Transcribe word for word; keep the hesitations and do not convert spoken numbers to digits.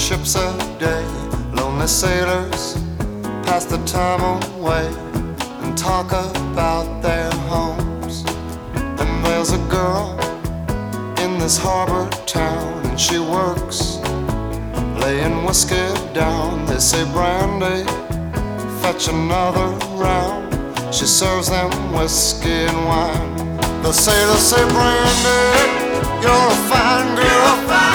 ships a day. Lonely sailors pass the time away and talk about their homes. And there's a girl in this harbor town, and she works laying whiskey down. They say, Brandy, fetch another round. She serves them whiskey and wine. The sailors say, Brandy, you're a fine girl.